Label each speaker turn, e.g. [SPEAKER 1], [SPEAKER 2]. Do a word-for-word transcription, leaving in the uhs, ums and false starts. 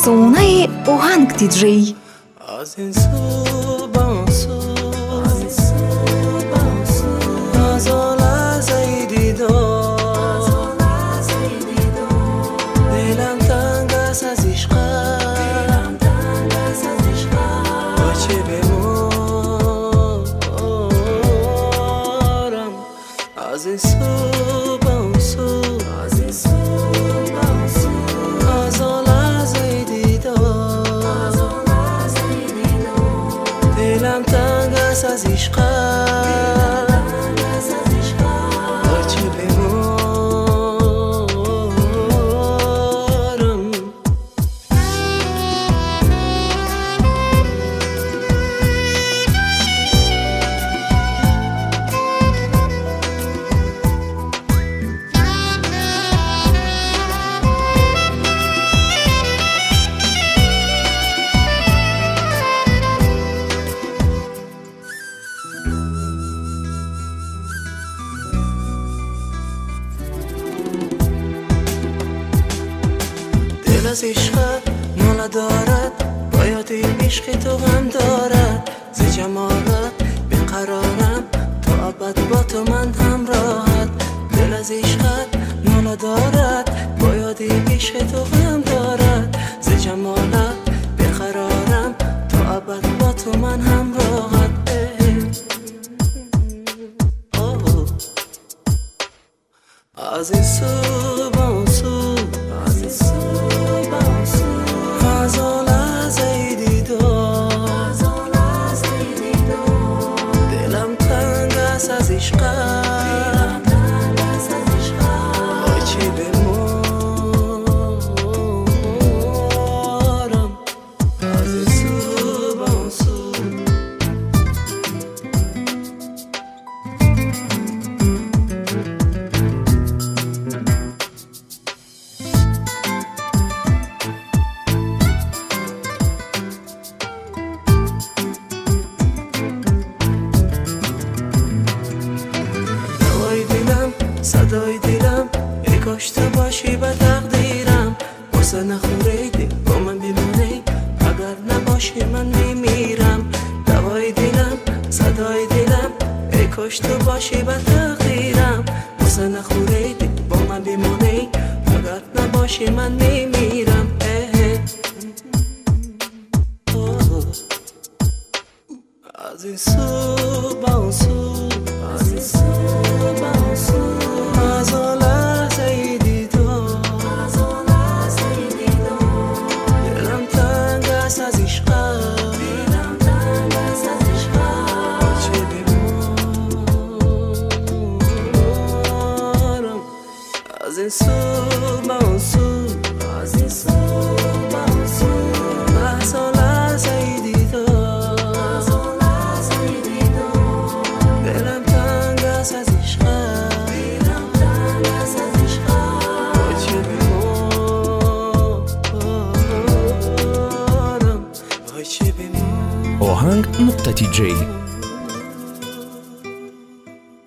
[SPEAKER 1] افسانه آهنگ دیجی.
[SPEAKER 2] از این سو به اون سو، از این سو به اون سو، از آن لحظه دیدار، از آن لحظه دیدار، دلم تنگ است از عشقت، دلم تنگ است از عشقت، با چه بمارم. از این سو به اون سو، از این سو به اون سو، از آن لحظه دیدار، از آن لحظه دیدار، دلم تنگ است از عشقت، با چه بمارم. دل از عشقت ناله دارد، باید عشق تو غم دارد، ز جمالت بیقرارم، تا ابد با تو من همراهت. دل از عشقت ناله دارد، باید عشق تو غم دارد، ز جمالت بیقرارم، تا ابد با تو من همراهت. از این سو به اون سو، از این سو به اون سو، از آن لحظه دیدار، از آن لحظه دیدار، دلم تنگ است از عشقت، دلم تنگ است از عشقت، با چه بمارم. از این سو به اون سو. صدای دلم ای کاش تو باشی به تقدیرم، واسه نخوریدی با من بمونی، اگر نباشی من میمیرم. دوای دلم صدای دلم ای کاش تو باشی به تقدیرم، واسه نخوریدی با من بمونی، اگر نباشی من میمیرم. از این سو به اون سو، از این سو به اون سو، از آن لحظه دیدار، از آن لحظه دیدار، دلم تنگ است از عشقت، دلم تنگ است از عشقت، با چه بمارم. از این سو به اون سو، از این سو به اون سو، از آن لحظه دیدار، از آن لحظه دیدار، دلم تنگ است از عشقت، دلم تنگ است از عشقت، با چه بمارم، با چه بمارم.
[SPEAKER 3] آهنگ نقطه تی جی